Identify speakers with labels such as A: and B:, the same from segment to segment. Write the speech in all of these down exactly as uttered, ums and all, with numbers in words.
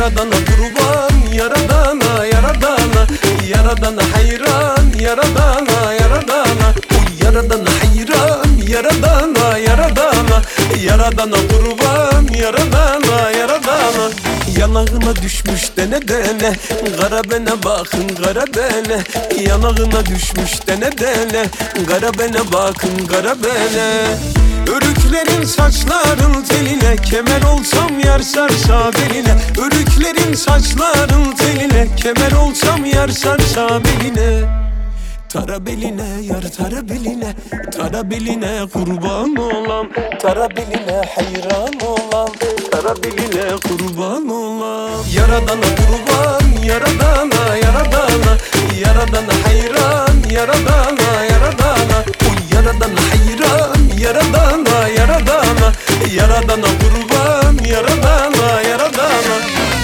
A: Yaradana kurban, yaradana, yaradana, yaradana hayran, yaradana, yaradana, uy yaradana hayran, yaradana, yaradana, yaradana kurban, yaradana, yaradana. Yanağına düşmüş dene dene, kara bene bakın kara bene. Yanağına düşmüş dene dene, kara bene bakın kara bene. Örüklerin saçların teline, kemer olsam yar sarsa beline. Örüklerin saçların teline, kemer olsam yar sarsa beline. Tara beline yar tara beline, tara beline kurban olam, tara beline hayran olam, tara beline kurban olam. Yaradana kurban, yaradana, yaradana, yaradana hayran, yaradana, yaradana, uy yaradana hayran, yaradana, yaradana, yaradana kurban, yaradana, yaradana.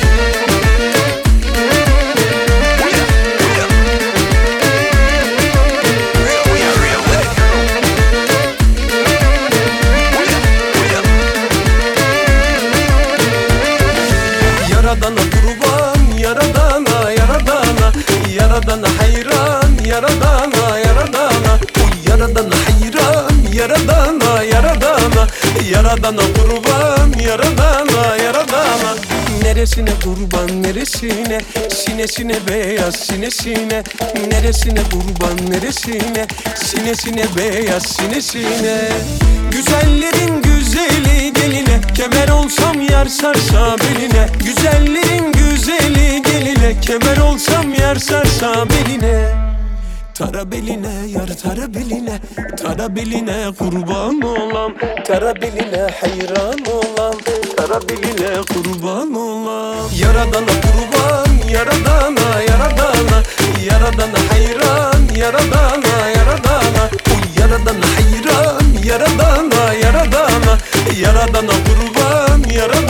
A: Yaradana kurban, yaradana, yaradana, yaradana hayran, yaradana, yaradana, uy yaradana hayran, yaradana, yaradana, yaradana kurban, yaradana, yaradana. Neresine kurban neresine, sinesine beyaz sinesine. Neresine kurban neresine, sinesine beyaz sinesine. Güzellerin güzeli geline, kemer olsam yar sarsa beline. Güzellerin güzeli geline, kemer olsam yar sarsa beline. Tara beline yar tara beline, tara beline kurban olam, tara beline hayran olam, tara beline kurban olam. Yaradana kurban, yaradana, yaradana, yaradana hayran, yaradana, yaradana, uy yaradana hayran, yaradana, yaradana, yaradana kurban, yaradana.